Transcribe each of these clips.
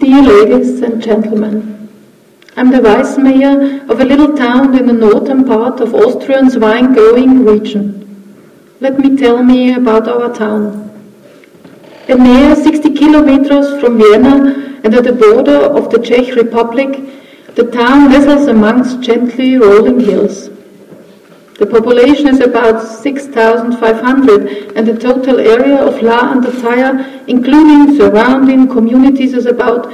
Dear ladies and gentlemen, I'm the vice mayor of a little town in the northern part of Austria's wine-growing region. Let me tell me about our town. A mere 60 kilometers from Vienna and at the border of the Czech Republic, the town nestles amongst gently rolling hills. The population is about 6,500 and the total area of La Andataya, including surrounding communities, is about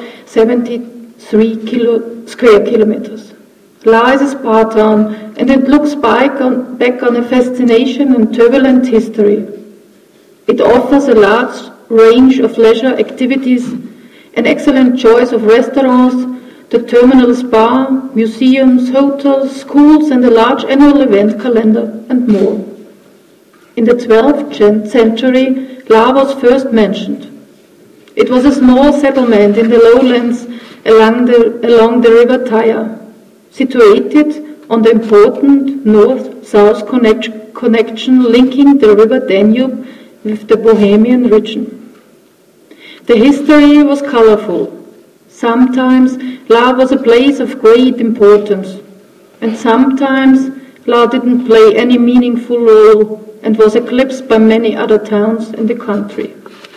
73 square kilometers. La is a spa town and it looks back on a fascination and turbulent history. It offers a large range of leisure activities, an excellent choice of restaurants, the terminal spa, museums, hotels, schools and a large annual event calendar and more. In the 12th century, La was first mentioned. It was a small settlement in the lowlands along the river Thaya, situated on the important north-south connection linking the river Danube with the Bohemian region. The history was colorful. Sometimes La was a place of great importance, and sometimes La didn't play any meaningful role and was eclipsed by many other towns in the country.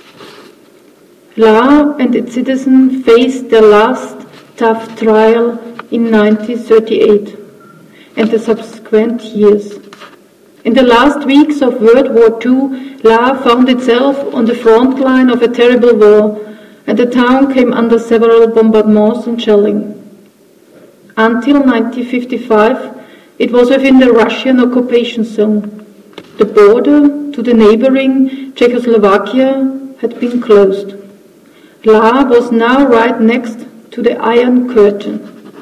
La and its citizens faced their last tough trial in 1938 and the subsequent years. In the last weeks of World War II, La found itself on the front line of a terrible war, and the town came under several bombardments and shelling. Until 1955, it was within the Russian occupation zone. The border to the neighboring Czechoslovakia had been closed. La was now right next to the Iron Curtain.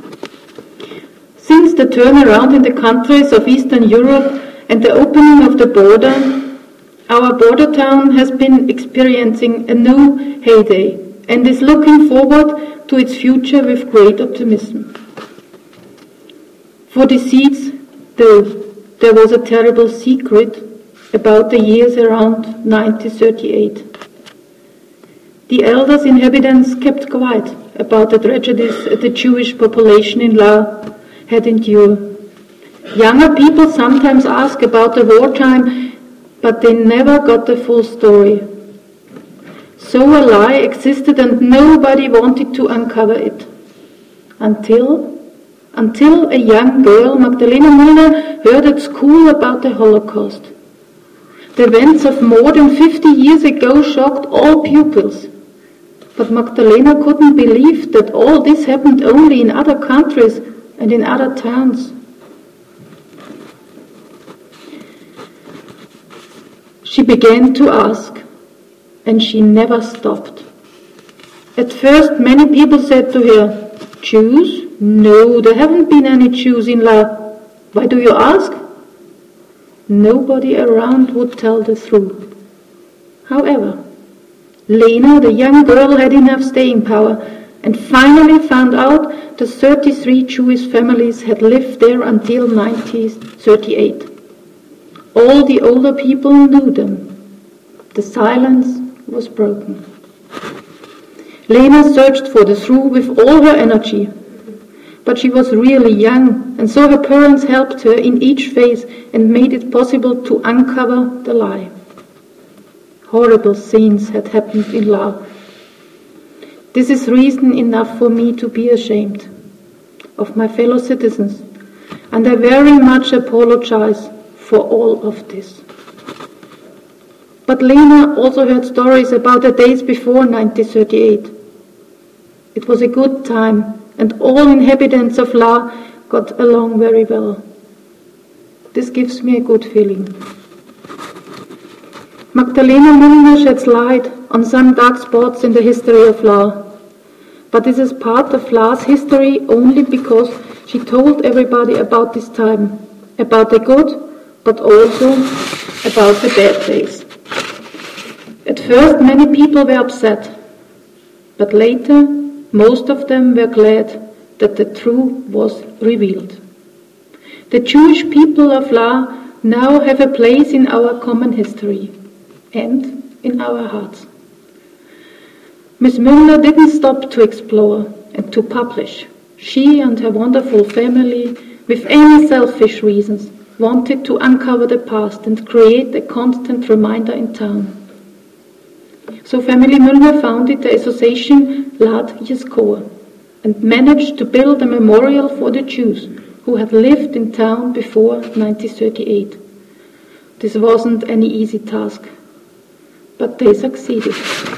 Since the turnaround in the countries of Eastern Europe and the opening of the border, our border town has been experiencing a new heyday and is looking forward to its future with great optimism. For decades, though, there was a terrible secret about the years around 1938. The elders inhabitants kept quiet about the tragedies the Jewish population in La had endured. Younger people sometimes ask about the wartime, but they never got the full story. So a lie existed and nobody wanted to uncover it. Until a young girl, Magdalena Müller, heard at school about the Holocaust. The events of more than 50 years ago shocked all pupils. But Magdalena couldn't believe that all this happened only in other countries and in other towns. She began to ask, and she never stopped. At first, many people said to her, "Jews? No, there haven't been any Jews in La. Why do you ask?" Nobody around would tell the truth. However, Lena, the young girl, had enough staying power and finally found out that 33 Jewish families had lived there until 1938. All the older people knew them. The silence was broken. Lena searched for the truth with all her energy, but she was really young, and so her parents helped her in each phase and made it possible to uncover the lie. Horrible scenes had happened in La. This is reason enough for me to be ashamed of my fellow citizens, and I very much apologize for all of this. But Lena also heard stories about the days before 1938. It was a good time, and all inhabitants of La got along very well. This gives me a good feeling. Magdalena Müller sheds light on some dark spots in the history of La, but this is part of La's history only because she told everybody about this time, about the good, but also about the bad days. At first, many people were upset, but later, most of them were glad that the truth was revealed. The Jewish people of La now have a place in our common history and in our hearts. Miss Müller didn't stop to explore and to publish. She and her wonderful family, with any selfish reasons, wanted to uncover the past and create a constant reminder in town. So family Müller founded the association Lad Jeskoa and managed to build a memorial for the Jews who had lived in town before 1938. This wasn't any easy task, but they succeeded.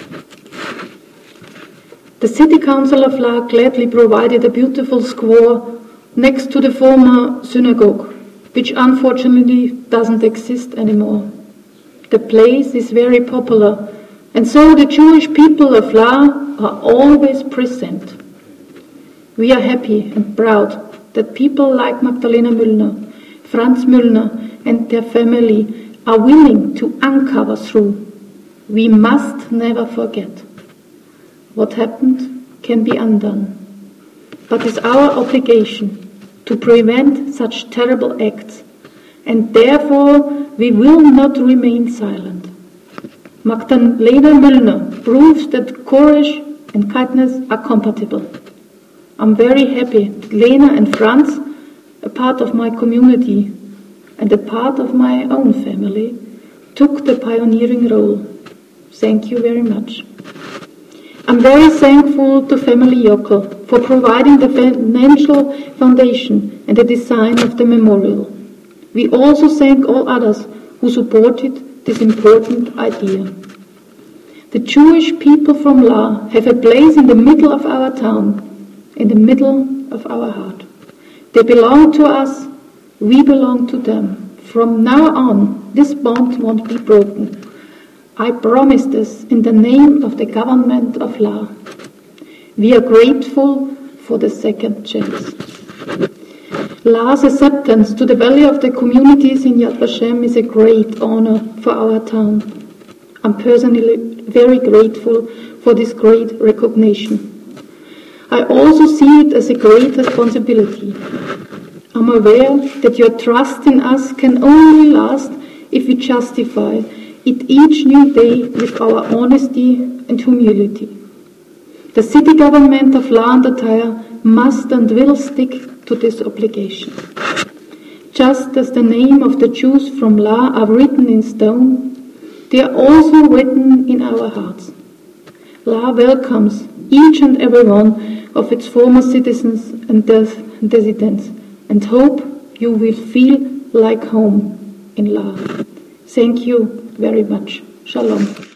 The City Council of Lahr gladly provided a beautiful square next to the former synagogue, which unfortunately doesn't exist anymore. The place is very popular, and so the Jewish people of Lahr are always present. We are happy and proud that people like Magdalena Müllner, Franz Müllner and their family are willing to uncover through. We must never forget. What happened can be undone, but it's our obligation to prevent such terrible acts, and therefore we will not remain silent. Magdalena Müllner proves that courage and kindness are compatible. I'm very happy that Lena and Franz, a part of my community and a part of my own family, took the pioneering role. Thank you very much. I'm very thankful to Family Jockel for providing the financial foundation and the design of the memorial. We also thank all others who supported this important idea. The Jewish people from Lahr have a place in the middle of our town, in the middle of our heart. They belong to us, we belong to them. From now on, this bond won't be broken. I promise this in the name of the government of Lahr. We are grateful for the second chance. Lahr's acceptance to the value of the communities in Yad Vashem is a great honor for our town. I'm personally very grateful for this great recognition. I also see it as a great responsibility. I'm aware that your trust in us can only last if we justify it each new day with our honesty and humility. The city government of Lahr and Attaya must and will stick to this obligation. Just as the name of the Jews from Lahr are written in stone, they are also written in our hearts. Lahr welcomes each and every one of its former citizens and residents, and hope you will feel like home in Lahr. Thank you very much. Shalom.